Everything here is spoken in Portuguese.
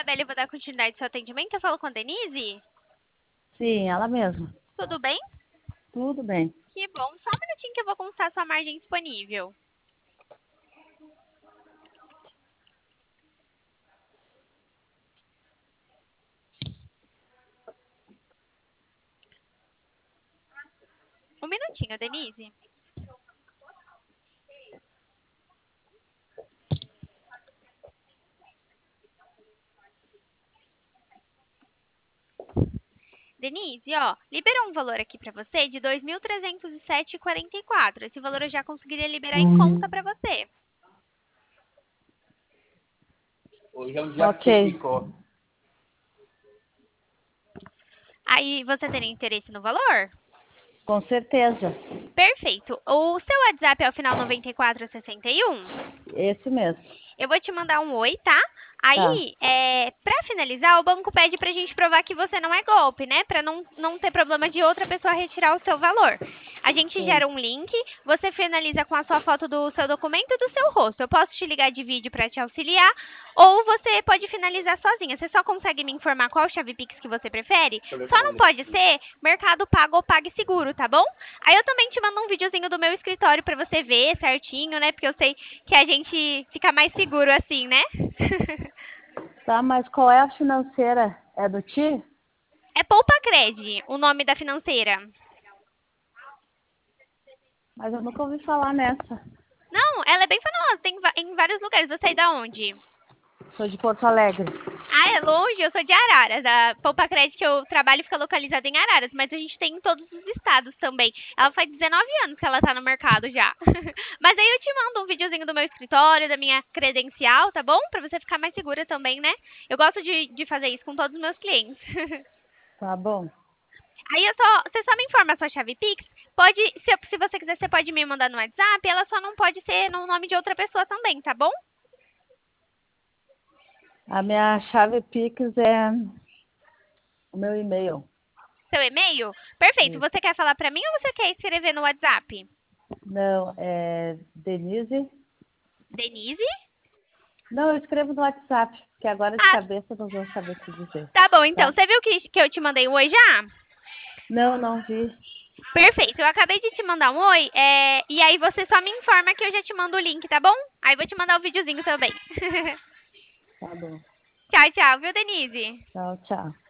Isabela, eu vou dar continuidade ao seu atendimento. Eu falo com a Denise? Sim, ela mesma. Tudo bem? Tudo bem. Que bom. Só um minutinho que eu vou consultar sua margem disponível. Um minutinho, Denise. Denise, ó, liberou um valor aqui pra você de 2.307,44. Esse valor eu já conseguiria liberar em conta pra você. Hoje é um dia típico. Aí, você teria interesse no valor? Com certeza. Perfeito. O seu WhatsApp é o final 9461? Esse mesmo. Eu vou te mandar um oi, tá? Tá. Aí, pra finalizar, o banco pede pra gente provar que você não é golpe, né? Pra não ter problema de outra pessoa retirar o seu valor. A gente Sim. gera um link, você finaliza com a sua foto do seu documento e do seu rosto. Eu posso te ligar de vídeo pra te auxiliar, ou você pode finalizar sozinha. Você só consegue me informar qual chave Pix que você prefere? Só não pode ser Mercado Pago ou PagSeguro, tá bom? Aí eu também te mando um videozinho do meu escritório pra você ver certinho, né? Porque eu sei que a gente fica mais seguro assim, né? Tá, mas qual é a financeira? É do Ti? É Poupa Cred, o nome da financeira. Mas eu nunca ouvi falar nessa. Não, ela é bem famosa, tem em vários lugares. Você é da onde? Sou de Porto Alegre. Ah, é longe? Eu sou de Araras. A Poupa Cred que eu trabalho fica localizada em Araras, mas a gente tem em todos os estados também. Ela faz 19 anos que ela tá no mercado já. Mas aí eu te mando um videozinho do meu escritório, da minha credencial, tá bom? Pra você ficar mais segura também, né? Eu gosto de fazer isso com todos os meus clientes. Tá bom. Aí você só me informa a sua chave Pix. Pode, se você quiser, você pode me mandar no WhatsApp. Ela só não pode ser no nome de outra pessoa também, tá bom? A minha chave Pix é o meu e-mail. Seu e-mail? Perfeito. Isso. Você quer falar pra mim ou você quer escrever no WhatsApp? Não, é Denise. Denise? Não, eu escrevo no WhatsApp, porque agora de Ah, cabeça eu não vou saber te dizer. tá bom então. Tá? Você viu que eu te mandei um oi já? Não, não vi. Perfeito. Eu acabei de te mandar um oi. E aí você só me informa que eu já te mando o link, tá bom? Aí eu vou te mandar o videozinho também. Tá bom. Tchau, tchau, viu, Denise? Tchau, tchau.